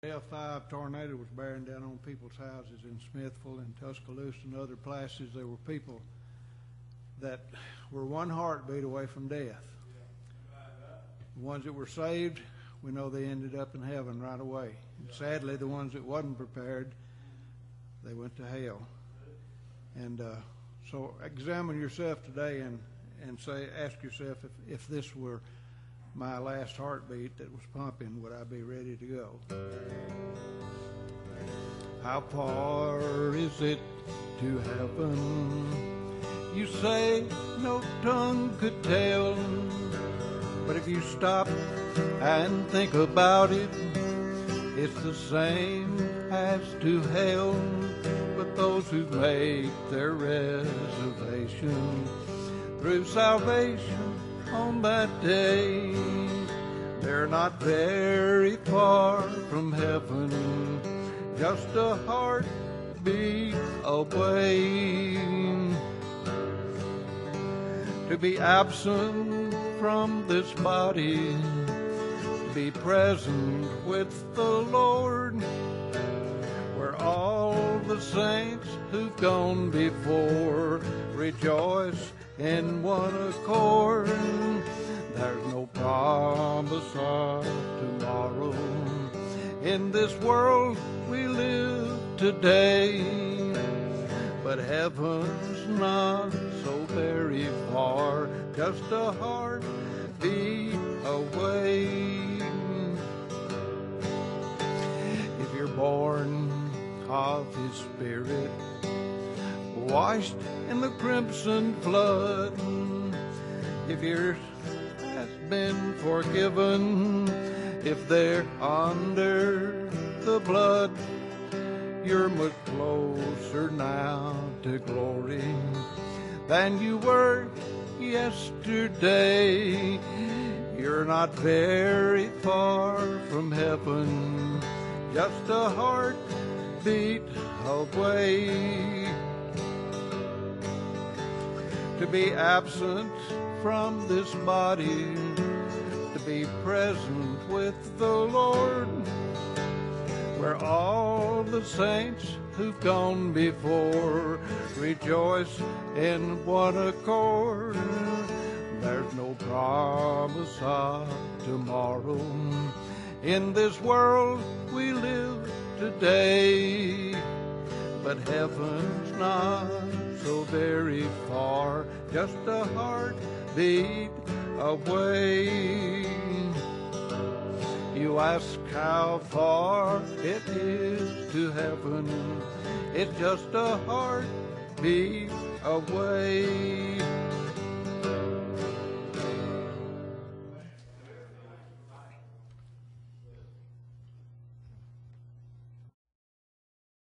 L5 tornado was bearing down on people's houses in Smithville and Tuscaloosa and other places. There were people that were one heartbeat away from death. The ones that were saved, we know they ended up in heaven right away. And sadly, the ones that wasn't prepared, they went to hell. And so examine yourself today and ask yourself, if this were my last heartbeat that was pumping, would I be ready to go? How far is it to heaven? You say no tongue could tell, but if you stop and think about it, it's the same as to hell. But those who make their reservation through salvation on that day, they're not very far from heaven, just a heartbeat away. To be absent from this body, to be present with the Lord, where all the saints who've gone before rejoice in one accord. There's no promise of tomorrow. In this world we live today, but heaven's not so very far, just a heartbeat away. If you're born of His Spirit, washed in the crimson flood, if yours has been forgiven, if they're under the blood, you're much closer now to glory than you were yesterday. You're not very far from heaven, just a heartbeat away. To be absent from this body, to be present with the Lord, where all the saints who've gone before rejoice in one accord. There's no promise of tomorrow. In this world we live today, but heaven's not so very far, just a heartbeat away. You ask how far it is to heaven, it's just a heartbeat away.